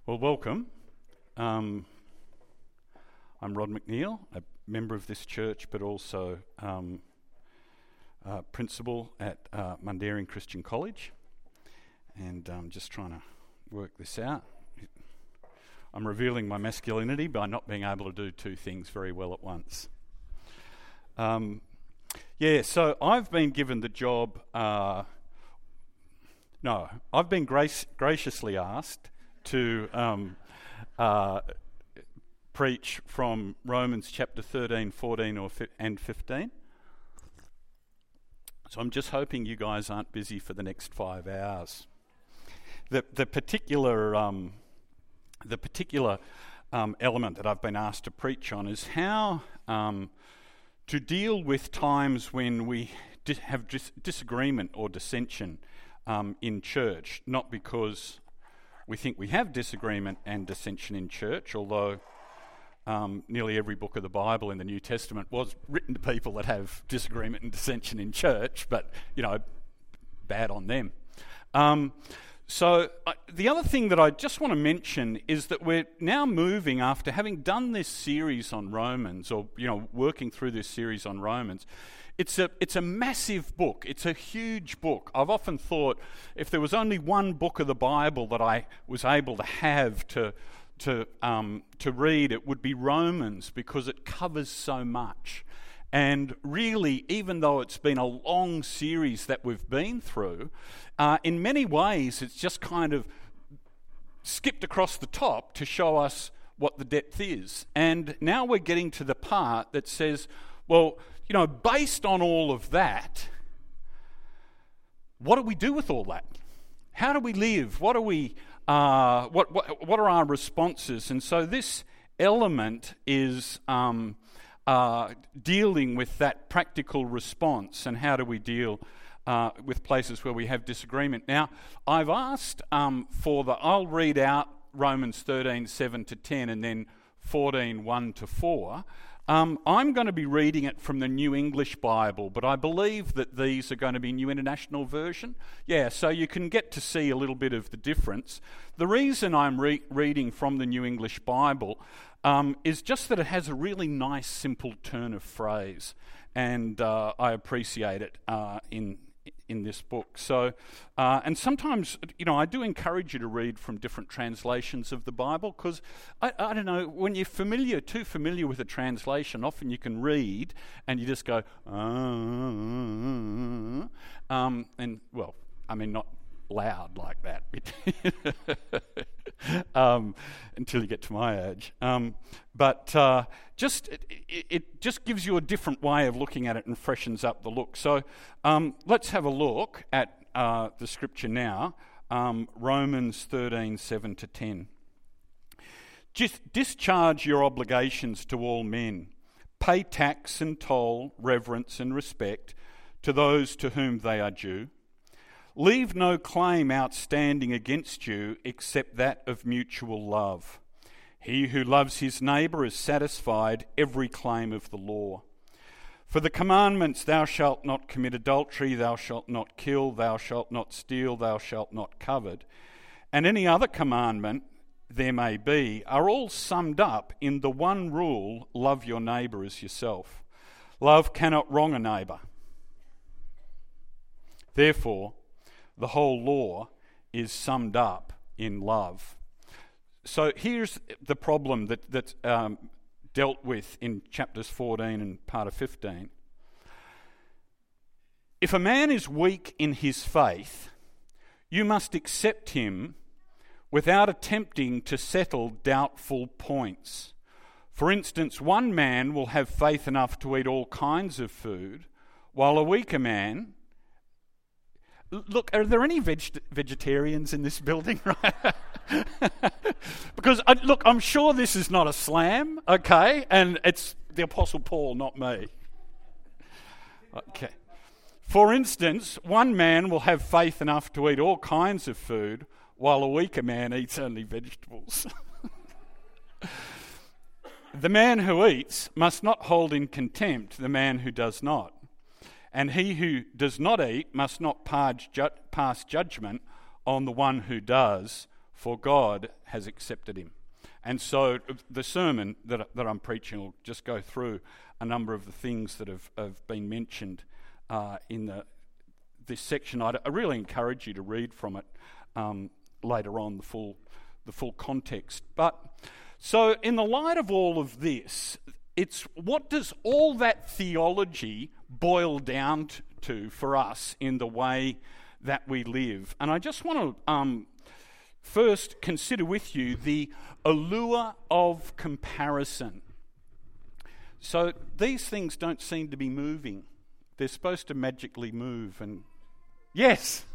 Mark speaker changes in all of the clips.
Speaker 1: Well, welcome. I'm Rod McNeil, a member of this church, but also principal at Mundaring Christian College, and I'm just trying to work this out. I'm revealing my masculinity by not being able to do two things very well at once. So I've been given the job. I've been graciously asked to preach from Romans chapter 13, 14 and 15. So I'm just hoping you guys aren't busy for the next 5 hours. The particular element that I've been asked to preach on is how to deal with times when we have disagreement or dissension in church, not because we think we have disagreement and dissension in church, although nearly every book of the Bible in the New Testament was written to people that have disagreement and dissension in church, but, bad on them. The other thing that I just want to mention is that we're now moving, after having done this series on Romans, or, working through this series on Romans. It's a massive book. It's a huge book. I've often thought if there was only one book of the Bible that I was able to have to read, it would be Romans, because it covers so much. And really, even though it's been a long series that we've been through, in many ways it's just kind of skipped across the top to show us what the depth is. And now we're getting to the part that says, well, based on all of that, what do we do with all that? How do we live? What are we? What are our responses? And so this element is dealing with that practical response, and how do we deal with places where we have disagreement. Now, I've asked I'll read out Romans 13, 7 to 10, and then 14, 1 to 4. I'm going to be reading it from the New English Bible, but I believe that these are going to be New International Version. So you can get to see a little bit of the difference. The reason I'm reading from the New English Bible is just that it has a really nice, simple turn of phrase, and I appreciate it in this book. So, and sometimes, I do encourage you to read from different translations of the Bible, because I don't know, when you're too familiar with a translation, often you can read and you just go, not loud like that until you get to my age. It just gives you a different way of looking at it and freshens up the look. So let's have a look at the scripture now, Romans 13, 7 to 10. Just discharge your obligations to all men. Pay tax and toll, reverence and respect to those to whom they are due. Leave no claim outstanding against you except that of mutual love. He who loves his neighbour has satisfied every claim of the law. For the commandments, thou shalt not commit adultery, thou shalt not kill, thou shalt not steal, thou shalt not covet, and any other commandment there may be, are all summed up in the one rule, love your neighbour as yourself. Love cannot wrong a neighbour. Therefore, the whole law is summed up in love. So here's the problem that's dealt with in chapters 14 and part of 15. If a man is weak in his faith, you must accept him without attempting to settle doubtful points. For instance, one man will have faith enough to eat all kinds of food, while a weaker man... Look, are there any vegetarians in this building? Because, I'm sure this is not a slam, okay? And it's the Apostle Paul, not me. Okay. For instance, one man will have faith enough to eat all kinds of food, while a weaker man eats only vegetables. The man who eats must not hold in contempt the man who does not. And he who does not eat must not pass judgment on the one who does, for God has accepted him. And so the sermon that I'm preaching will just go through a number of the things that have been mentioned in this section. I really encourage you to read from it later on, the full context. But so in the light of all of this, it's what does all that theology boil down to for us in the way that we live? And I just want to first consider with you the allure of comparison. So these things don't seem to be moving. They're supposed to magically move, and yes,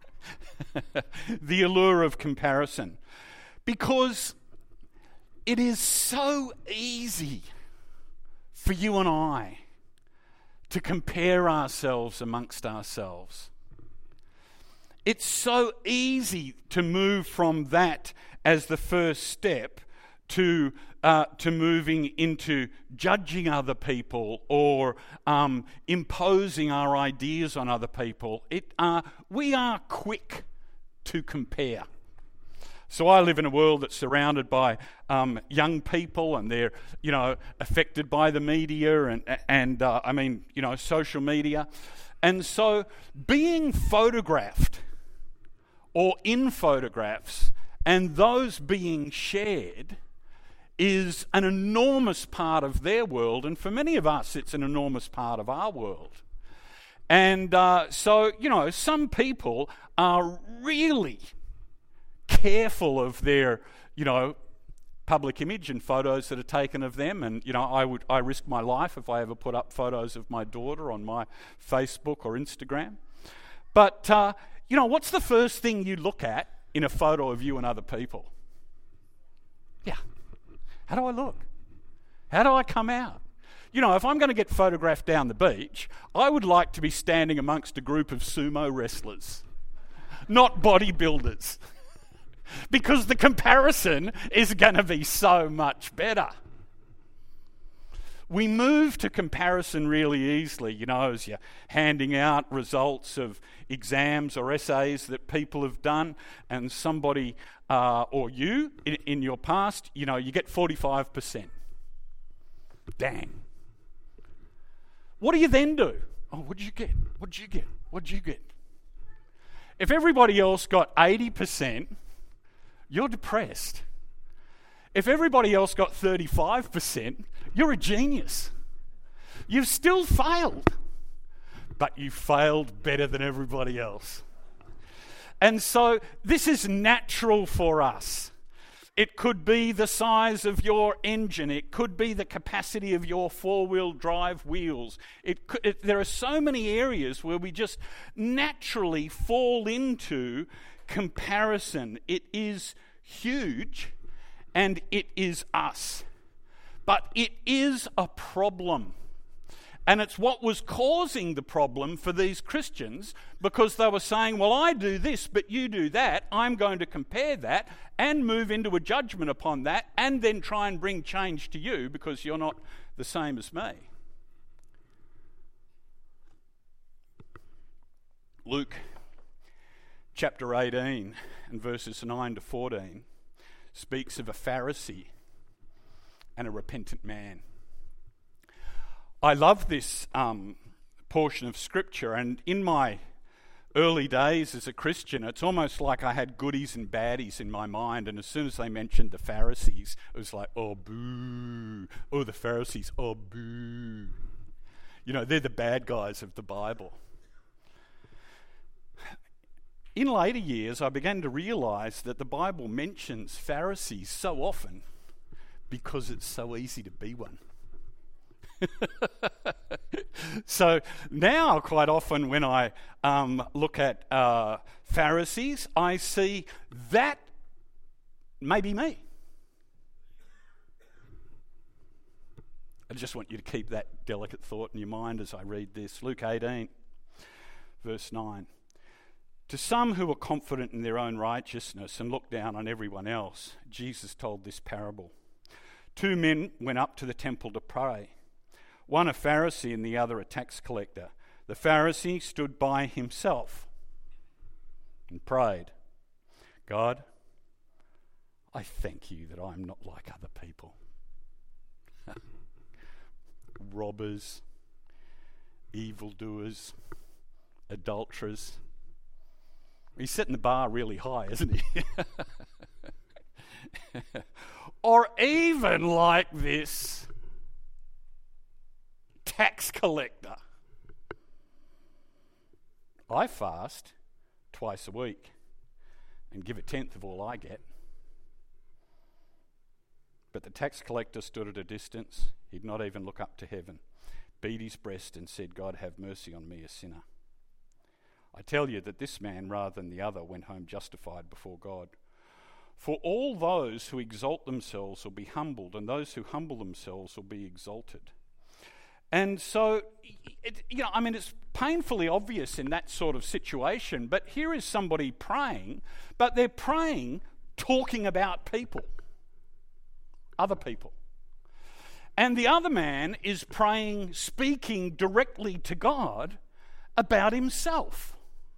Speaker 1: the allure of comparison. Because it is so easy for you and I to compare ourselves amongst ourselves. It's so easy to move from that as the first step to moving into judging other people or imposing our ideas on other people. We are quick to compare. So I live in a world that's surrounded by young people, and they're, affected by the media and social media. And so being photographed or in photographs and those being shared is an enormous part of their world, and for many of us it's an enormous part of our world. And so some people are really careful of their, public image and photos that are taken of them. And, I risk my life if I ever put up photos of my daughter on my Facebook or Instagram. But, what's the first thing you look at in a photo of you and other people? Yeah. How do I look? How do I come out? If I'm going to get photographed down the beach, I would like to be standing amongst a group of sumo wrestlers, not bodybuilders. Because the comparison is going to be so much better. We move to comparison really easily, as you're handing out results of exams or essays that people have done, and somebody, or you, in your past, you get 45%. Dang. What do you then do? Oh, what did you get? What did you get? What did you get? If everybody else got 80%, you're depressed. If everybody else got 35%, you're a genius. You've still failed, but you failed better than everybody else. And so this is natural for us. It could be the size of your engine. It could be the capacity of your four-wheel drive wheels. There are so many areas where we just naturally fall into comparison. It is huge, and it is us. But it is a problem. And it's what was causing the problem for these Christians, because they were saying, well, I do this, but you do that. I'm going to compare that and move into a judgment upon that, and then try and bring change to you because you're not the same as me. Luke chapter 18 and verses 9 to 14 speaks of a Pharisee and a repentant man. I love this portion of Scripture, and in my early days as a Christian, it's almost like I had goodies and baddies in my mind, and as soon as they mentioned the Pharisees, it was like, oh, boo. Oh, the Pharisees, oh, boo. They're the bad guys of the Bible. In later years, I began to realise that the Bible mentions Pharisees so often because it's so easy to be one. So now, quite often, when I look at Pharisees, I see that may be me. I just want you to keep that delicate thought in your mind as I read this. Luke 18, verse 9. To some who were confident in their own righteousness and looked down on everyone else, Jesus told this parable. 2 men went up to the temple to pray. One a Pharisee and the other a tax collector. The Pharisee stood by himself and prayed, God, I thank you that I'm not like other people. Robbers, evildoers, adulterers. He's setting the bar really high, isn't he? Or even like this tax collector. I fast twice a week and give a tenth of all I get. But the tax collector stood at a distance. He'd not even look up to heaven, beat his breast and said, God, have mercy on me, a sinner. I tell you that this man, rather than the other, went home justified before God. For all those who exalt themselves will be humbled, and those who humble themselves will be exalted. And so, it's painfully obvious in that sort of situation, but here is somebody praying, but they're praying talking about people, other people. And the other man is praying, speaking directly to God about himself.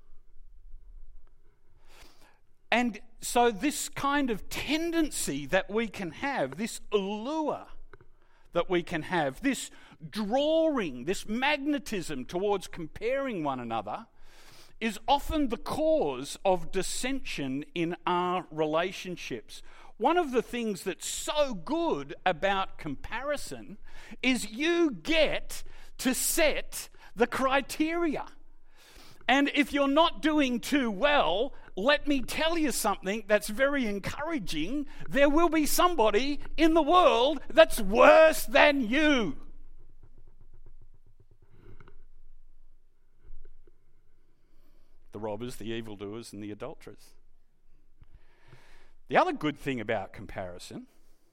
Speaker 1: And so this kind of tendency that we can have, this allure that we can have, this drawing, this magnetism towards comparing one another, is often the cause of dissension in our relationships. One of the things that's so good about comparison is you get to set the criteria. And if you're not doing too well, let me tell you something that's very encouraging. There will be somebody in the world that's worse than you. The robbers, the evildoers, and the adulterers. The other good thing about comparison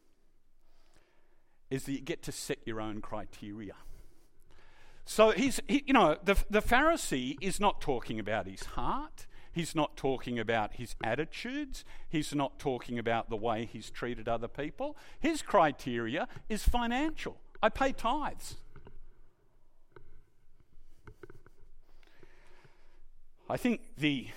Speaker 1: is that you get to set your own criteria. So the Pharisee is not talking about his heart. He's not talking about his attitudes. He's not talking about the way he's treated other people. His criteria is financial. I pay tithes. I think the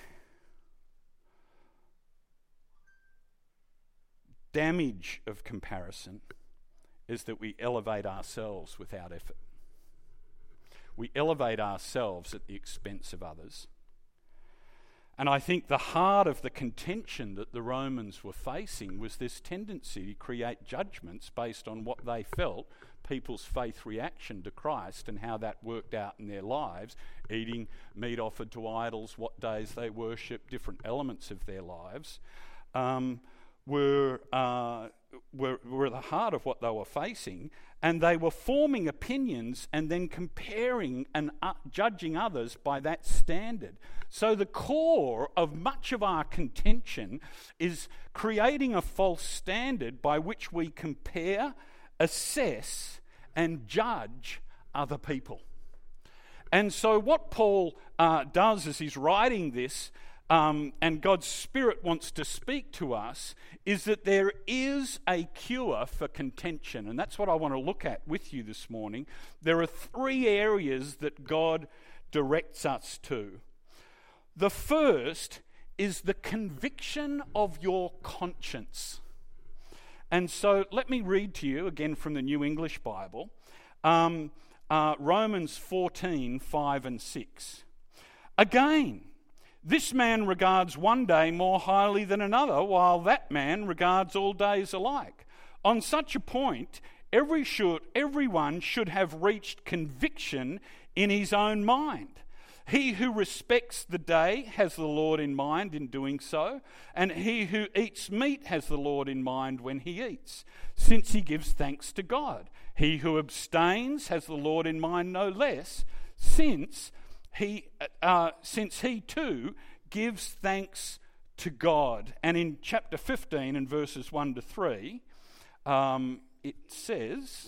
Speaker 1: damage of comparison is that we elevate ourselves without effort. We elevate ourselves at the expense of others. And I think the heart of the contention that the Romans were facing was this tendency to create judgments based on what they felt people's faith reaction to Christ and how that worked out in their lives, eating meat offered to idols, what days they worship, different elements of their lives, were the heart of what they were facing, and they were forming opinions and then comparing and judging others by that standard. So the core of much of our contention is creating a false standard by which we compare, assess, and judge other people. And so what Paul does as he's writing this, and God's Spirit wants to speak to us, is that there is a cure for contention. And that's what I want to look at with you this morning. There are 3 areas that God directs us to. The first is the conviction of your conscience. And so let me read to you again from the New English Bible, Romans 14, 5 and 6. Again, this man regards one day more highly than another, while that man regards all days alike. On such a point, everyone should have reached conviction in his own mind. He who respects the day has the Lord in mind in doing so, and he who eats meat has the Lord in mind when he eats, since he gives thanks to God. He who abstains has the Lord in mind no less, since he too gives thanks to God. And in chapter 15 and verses 1 to 3, it says,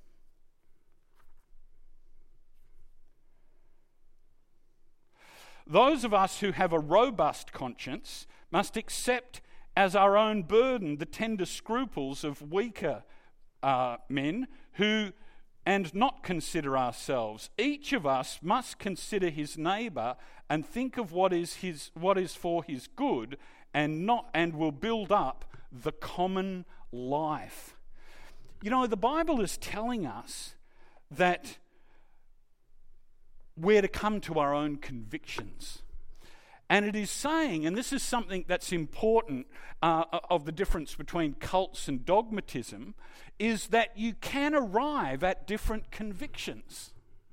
Speaker 1: those of us who have a robust conscience must accept as our own burden the tender scruples of weaker men and not consider ourselves. Each of us must consider his neighbour and think of what is for his good, and will build up the common life. You know, the Bible is telling us that we're to come to our own convictions. And it is saying, and this is something that's important of the difference between cults and dogmatism, is that you can arrive at different convictions.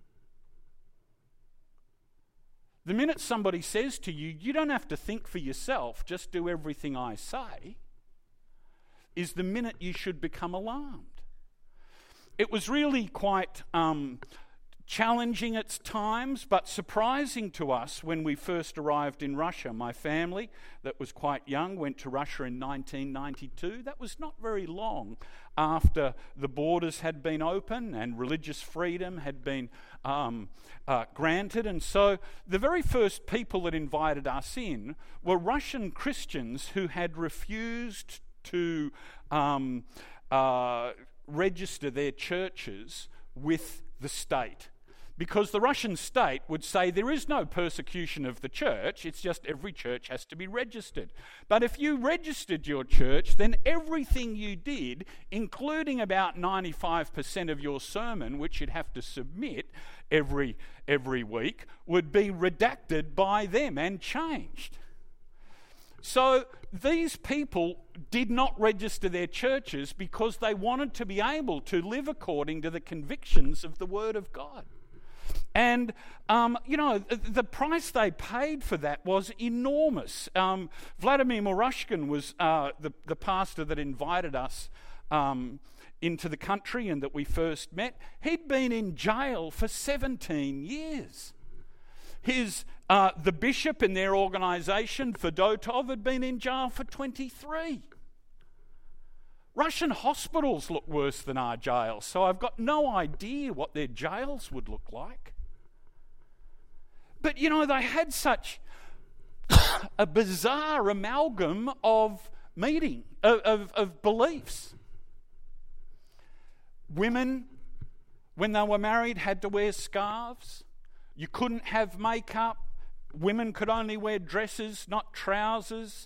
Speaker 1: The minute somebody says to you, you don't have to think for yourself, just do everything I say, is the minute you should become alarmed. It was really quite challenging at times, but surprising to us when we first arrived in Russia. My family, that was quite young, went to Russia in 1992. That was not very long after the borders had been open and religious freedom had been granted. And so the very first people that invited us in were Russian Christians who had refused to register their churches with the state. Because the Russian state would say there is no persecution of the church, it's just every church has to be registered. But if you registered your church, then everything you did, including about 95% of your sermon, which you'd have to submit every week, would be redacted by them and changed. So these people did not register their churches because they wanted to be able to live according to the convictions of the Word of God. And, the price they paid for that was enormous. Vladimir Moroshkin was the pastor that invited us into the country and that we first met. He'd been in jail for 17 years. The bishop in their organisation, Fedotov, had been in jail for 23. Russian hospitals look worse than our jails, so I've got no idea what their jails would look like. But, they had such a bizarre amalgam of beliefs. Women, when they were married, had to wear scarves. You couldn't have makeup. Women could only wear dresses, not trousers.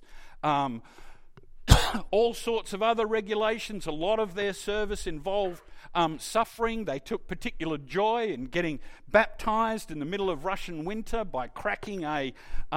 Speaker 1: All sorts of other regulations. A lot of their service involved suffering. They took particular joy in getting baptized in the middle of Russian winter by cracking the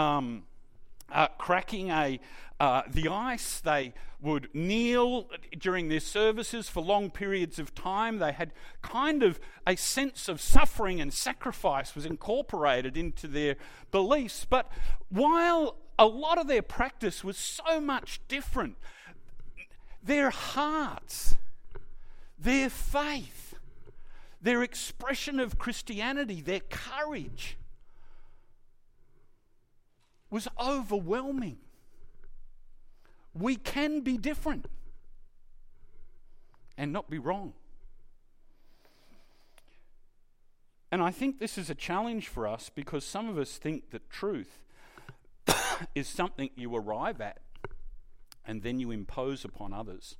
Speaker 1: ice. They would kneel during their services for long periods of time. They had kind of a sense of suffering and sacrifice was incorporated into their beliefs. But while a lot of their practice was so much different, their hearts, their faith, their expression of Christianity, their courage was overwhelming. We can be different and not be wrong. And I think this is a challenge for us because some of us think that truth is something you arrive at and then you impose upon others.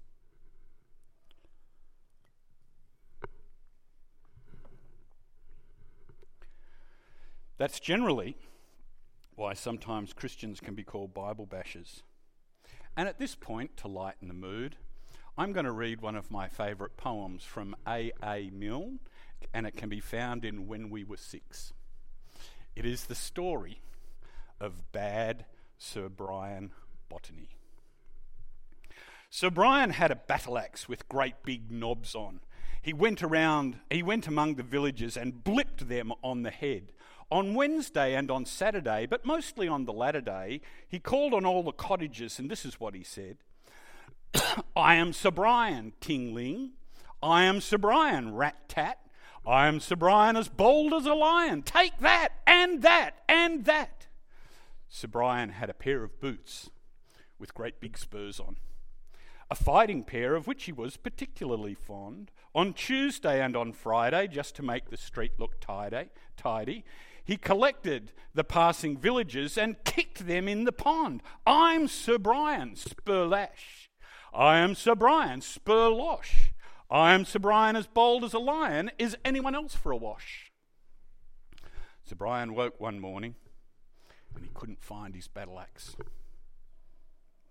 Speaker 1: That's generally why sometimes Christians can be called Bible bashers. And at this point, to lighten the mood, I'm going to read one of my favourite poems from A.A. Milne, and it can be found in When We Were Six. It is the story of bad Sir Brian Botany. Sir Brian had a battle axe with great big knobs on. He went among the villagers and blipped them on the head. On Wednesday and on Saturday, but mostly on the latter day, he called on all the cottagers, and this is what he said. I am Sir Brian, ting-ling. I am Sir Brian, rat-tat. I am Sir Brian as bold as a lion. Take that, and that, and that. Sir Brian had a pair of boots with great big spurs on, a fighting pair of which he was particularly fond. On Tuesday and on Friday, just to make the street look tidy, he collected the passing villagers and kicked them in the pond. I'm Sir Brian, spurlash. I am Sir Brian, spurlosh. I am Sir Brian as bold as a lion. Is anyone else for a wash? Sir Brian woke one morning and he couldn't find his battle axe.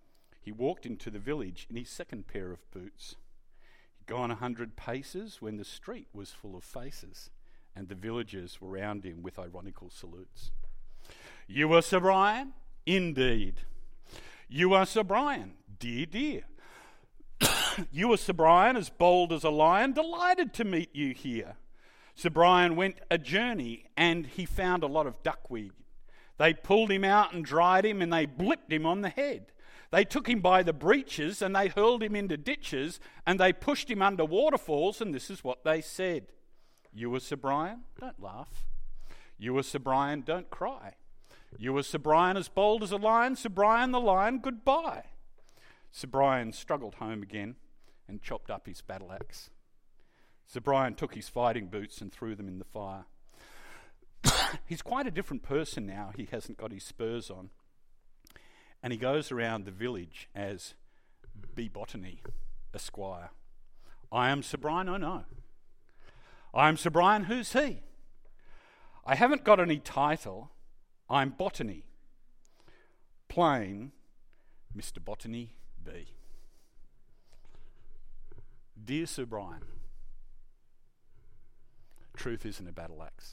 Speaker 1: he walked into the village in his second pair of boots. He'd gone 100 paces when the street was full of faces, and the villagers were round him with ironical salutes. "You are Sir Brian?" "Indeed." "You are Sir Brian?" "Dear, dear." "You are Sir Brian, as bold as a lion, delighted to meet you here." Sir Brian went a journey and he found a lot of duckweed. They pulled him out and dried him and they blipped him on the head. They took him by the breeches and they hurled him into ditches and they pushed him under waterfalls, and this is what they said. "You are Sir Brian? Don't laugh. You are Sir Brian? Don't cry. You are Sir Brian, as bold as a lion. Sir Brian the lion, goodbye." Sir Brian struggled home again and chopped up his battle axe. Sir Brian took his fighting boots and threw them in the fire. He's quite a different person now. He hasn't got his spurs on. And he goes around the village as B. Botany, Esquire. "I am Sir Brian." "Oh no." "I am Sir Brian." "Who's he?" "I haven't got any title. I'm Botany. Plain Mr. Botany B." Dear Sir Brian, truth isn't a battle axe.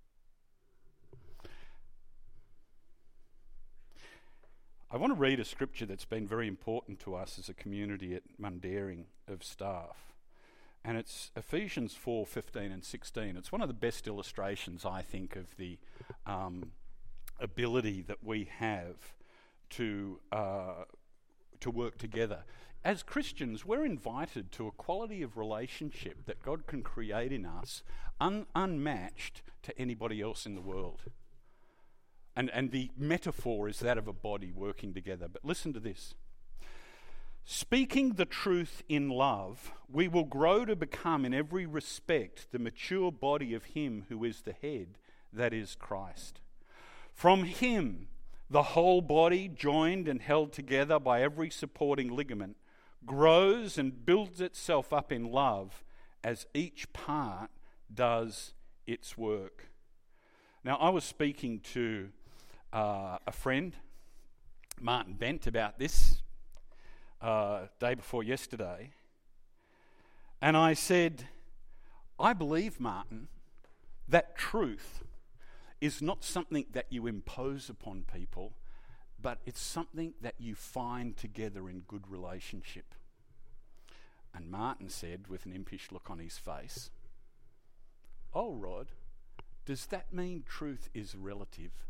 Speaker 1: I want to read a scripture that's been very important to us as a community at Mundaring of staff. And it's Ephesians 4:15 and 16. It's one of the best illustrations, I think, of the ability that we have to work together. As Christians, we're invited to a quality of relationship that God can create in us unmatched to anybody else in the world. And the metaphor is that of a body working together. But listen to this. "Speaking the truth in love, we will grow to become in every respect the mature body of him who is the head, that is Christ. From him, the whole body, joined and held together by every supporting ligament, grows and builds itself up in love as each part does its work." Now, I was speaking to a friend, Martin Bent, about this day before yesterday, and I said, "I believe, Martin, that truth is not something that you impose upon people, but it's something that you find together in good relationship." And Martin said, with an impish look on his face, "Oh, Rod, does that mean truth is relative?"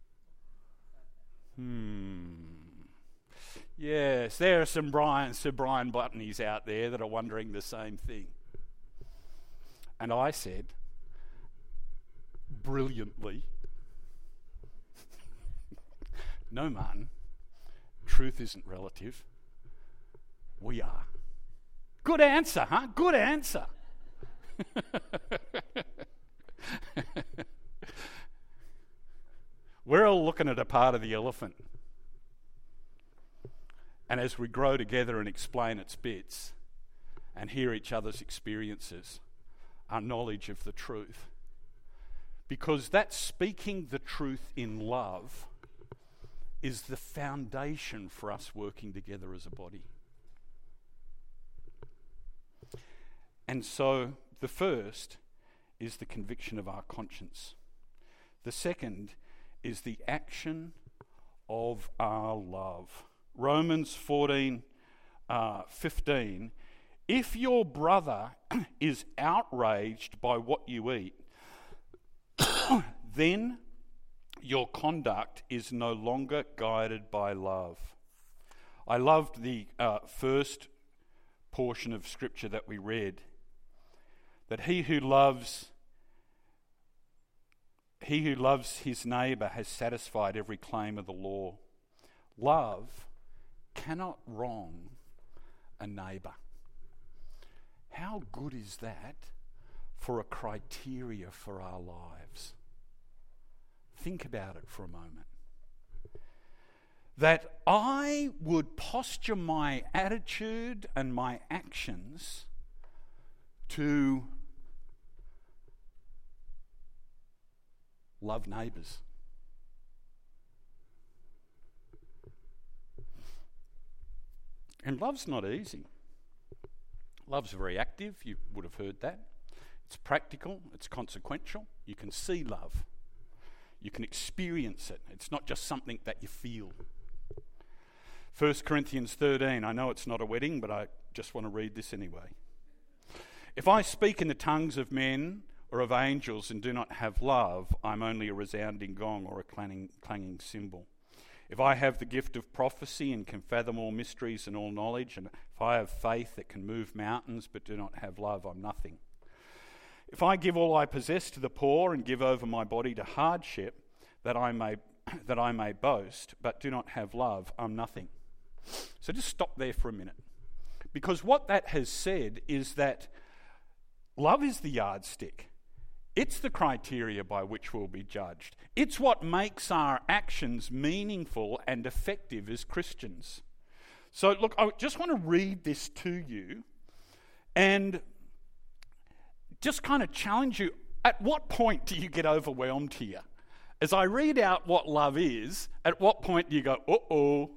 Speaker 1: Yes, there are some Sir Brian Botanies out there that are wondering the same thing. And I said, brilliantly, "No, Martin, truth isn't relative. We are." Good answer, huh? Good answer. We're all looking at a part of the elephant. And as we grow together and explain its bits and hear each other's experiences, our knowledge of the truth, because that speaking the truth in love is the foundation for us working together as a body. And so the first is the conviction of our conscience. The second is the action of our love. Romans 14:15. "If your brother is outraged by what you eat, then your conduct is no longer guided by love." I loved the first portion of scripture that we read, that he who loves his neighbour has satisfied every claim of the law. Love cannot wrong a neighbour. How good is that for a criteria for our lives? Think about it for a moment. That I would posture my attitude and my actions to love neighbours. And love's not easy. Love's very active, you would have heard that. It's practical, it's consequential. You can see love. You can experience it. It's not just something that you feel. 1 Corinthians 13, I know it's not a wedding, but I just want to read this anyway. If I speak in the tongues of men or of angels and do not have love, I'm only a resounding gong or a clanging cymbal. If I have the gift of prophecy and can fathom all mysteries and all knowledge, and if I have faith that can move mountains but do not have love, I'm nothing. If I give all I possess to the poor and give over my body to hardship, that I may boast, but do not have love, I'm nothing. So just stop there for a minute. Because what that has said is that love is the yardstick. It's the criteria by which we'll be judged. It's what makes our actions meaningful and effective as Christians. So look, I just want to read this to you and just kind of challenge you. At what point do you get overwhelmed here? As I read out what love is, at what point do you go, uh-oh?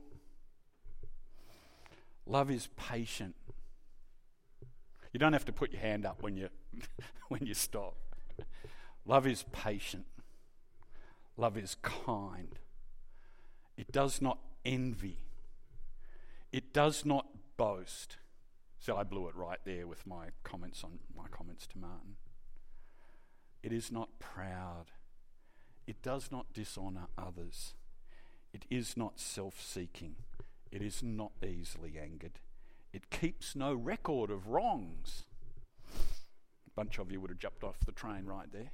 Speaker 1: Love is patient. You don't have to put your hand up when you stop. Love is patient. Love is kind. It does not envy. It does not boast. So I blew it right there with my comments to Martin. It is not proud. It does not dishonour others. It is not self-seeking. It is not easily angered. It keeps no record of wrongs. A bunch of you would have jumped off the train right there.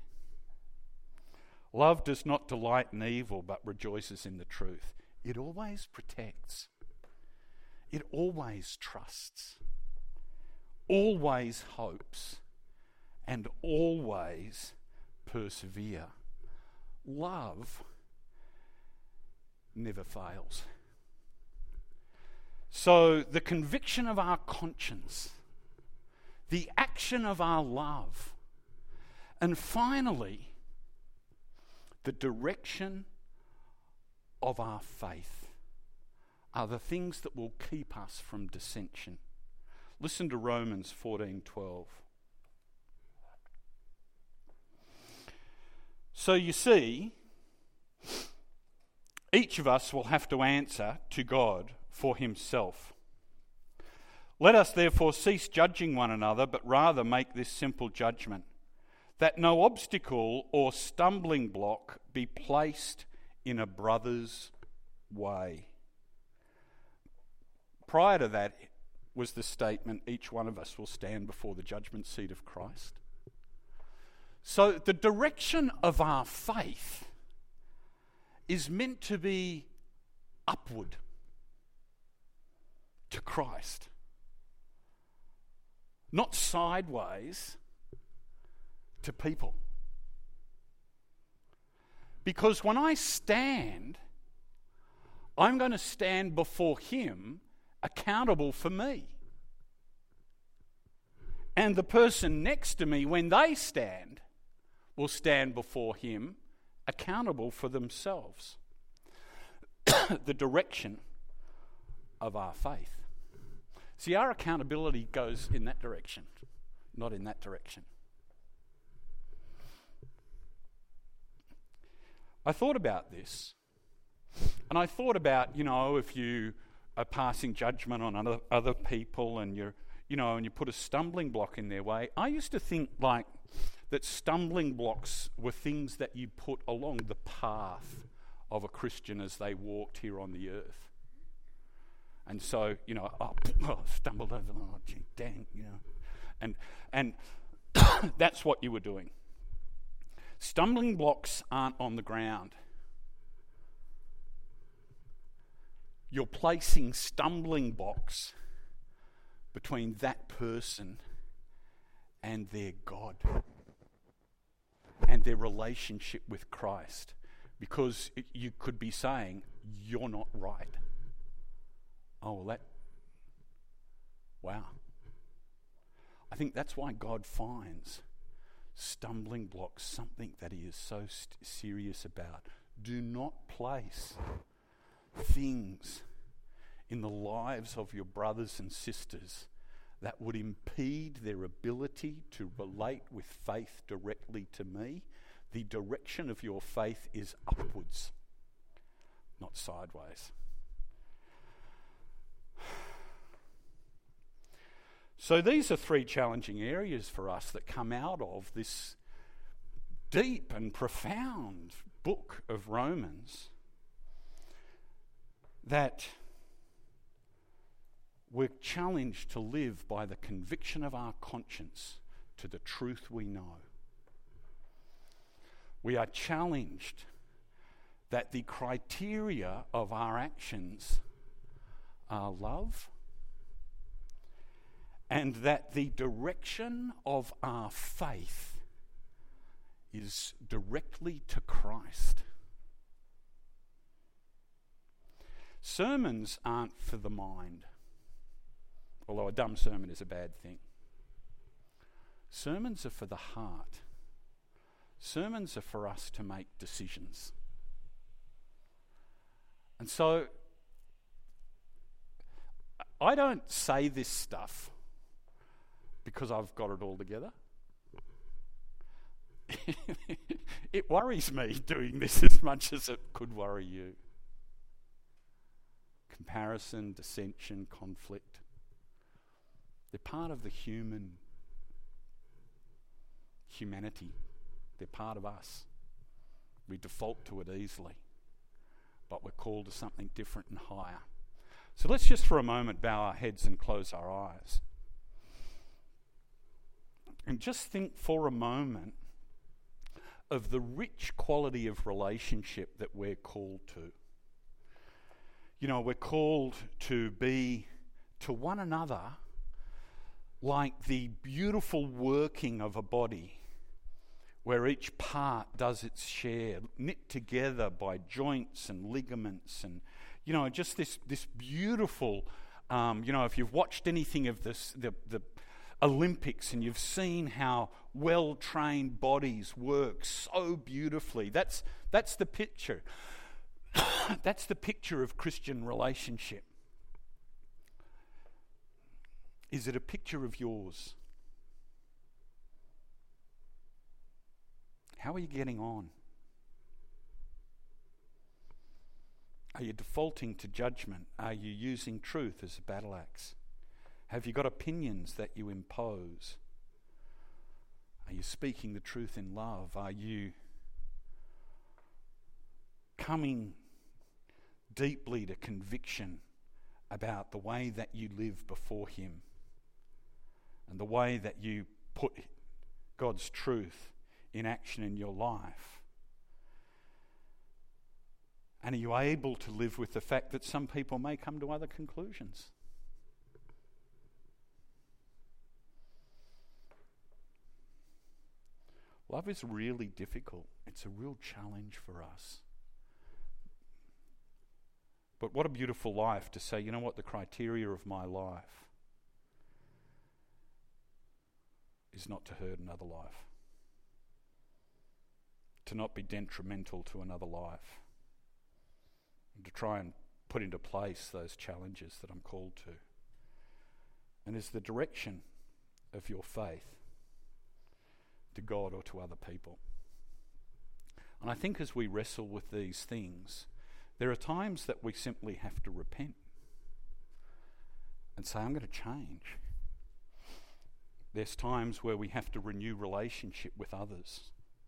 Speaker 1: Love does not delight in evil, but rejoices in the truth. It always protects. It always trusts. Always hopes. And always persevere. Love never fails. So the conviction of our conscience, the action of our love, and finally, the direction of our faith are the things that will keep us from dissension. Listen to Romans 14:12. So you see, each of us will have to answer to God for himself. Let us therefore cease judging one another, but rather make this simple judgment, that no obstacle or stumbling block be placed in a brother's way. Prior to that was the statement, each one of us will stand before the judgment seat of Christ. So the direction of our faith is meant to be upward to Christ, not sideways to people. Because when I stand, I'm going to stand before him accountable for me. And the person next to me, when they stand, will stand before him accountable for themselves. The direction of our faith. See, our accountability goes in that direction, not in that direction. I thought about this, and I thought about, if you are passing judgment on other people and and you put a stumbling block in their way. I used to think that stumbling blocks were things that you put along the path of a Christian as they walked here on the earth. And so, stumbled over, gee, dang, and that's what you were doing. Stumbling blocks aren't on the ground. You're placing stumbling blocks between that person and their God and their relationship with Christ, because you could be saying, you're not right. Oh, well, wow. I think that's why God finds stumbling blocks something that he is so serious about. Do not place things in the lives of your brothers and sisters that would impede their ability to relate with faith directly to me, the direction of your faith is upwards, not sideways. So these are three challenging areas for us that come out of this deep and profound book of Romans, that we're challenged to live by the conviction of our conscience to the truth we know. We are challenged that the criteria of our actions are love, and that the direction of our faith is directly to Christ. Sermons aren't for the mind, although a dumb sermon is a bad thing. Sermons are for the heart. Sermons are for us to make decisions. And so, I don't say this stuff because I've got it all together. It worries me doing this as much as it could worry you. Comparison, dissension, conflict. They're part of the humanity. They're part of us. We default to it easily. But we're called to something different and higher. So let's just for a moment bow our heads and close our eyes. And just think for a moment of the rich quality of relationship that we're called to. You know, we're called to be to one another like the beautiful working of a body, where each part does its share, knit together by joints and ligaments, and just this beautiful. If you've watched anything of this, the Olympics, and you've seen how well-trained bodies work so beautifully. That's the picture. That's the picture of Christian relationship. Is it a picture of yours? How are you getting on? Are you defaulting to judgment? Are you using truth as a battle axe? Have you got opinions that you impose? Are you speaking the truth in love? Are you coming deeply to conviction about the way that you live before Him and the way that you put God's truth in action in your life? And are you able to live with the fact that some people may come to other conclusions? Love is really difficult. It's a real challenge for us. But what a beautiful life to say, you know what, the criteria of my life is not to hurt another life, to not be detrimental to another life, and to try and put into place those challenges that I'm called to. And is the direction of your faith to God or to other people? And I think as we wrestle with these things, there are times that we simply have to repent and say, I'm going to change. There's times where we have to renew relationship with others.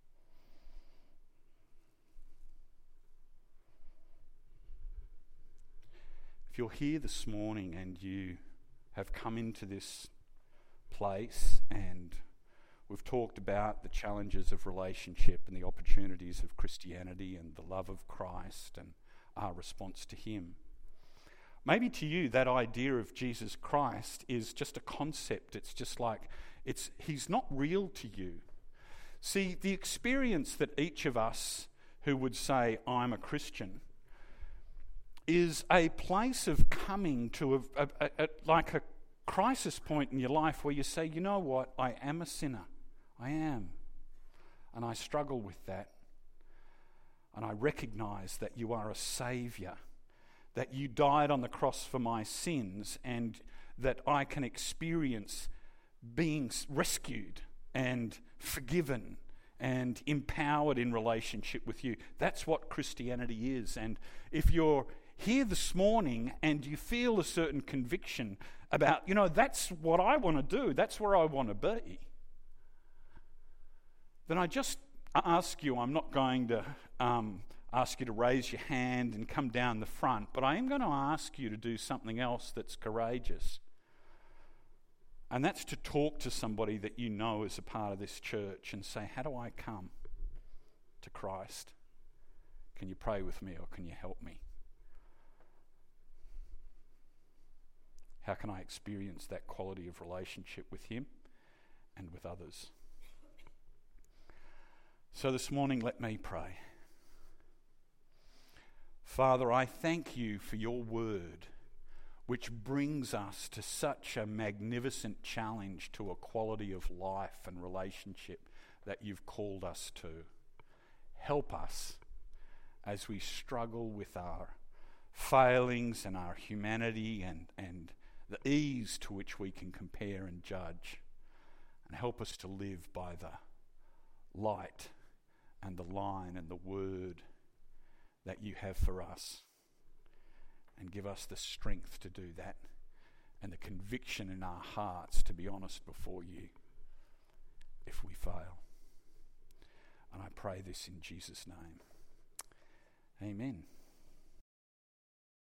Speaker 1: If you're here this morning and you have come into this place and we've talked about the challenges of relationship and the opportunities of Christianity and the love of Christ and our response to Him. Maybe to you that idea of Jesus Christ is just a concept. It's just like, He's not real to you. See, the experience that each of us who would say, I'm a Christian, is a place of coming to like a crisis point in your life where you say, you know what, I am a sinner. I am. And I struggle with that. And I recognize that you are a saviour that you died on the cross for my sins, and that I can experience being rescued and forgiven and empowered in relationship with you. That's what Christianity is. And if you're here this morning and you feel a certain conviction about, that's what I want to do, that's where I want to be, then I just ask you, I'm not going to ask you to raise your hand and come down the front, but I am going to ask you to do something else that's courageous. And that's to talk to somebody that you know is a part of this church and say, how do I come to Christ? Can you pray with me, or can you help me? How can I experience that quality of relationship with Him and with others? So this morning, let me pray. Father, I thank you for your word, which brings us to such a magnificent challenge to a quality of life and relationship that you've called us to. Help us as we struggle with our failings and our humanity and the ease to which we can compare and judge. And help us to live by the light and the line and the word that you have for us. And give us the strength to do that, and the conviction in our hearts to be honest before you if we fail. And I pray this in Jesus' name. Amen.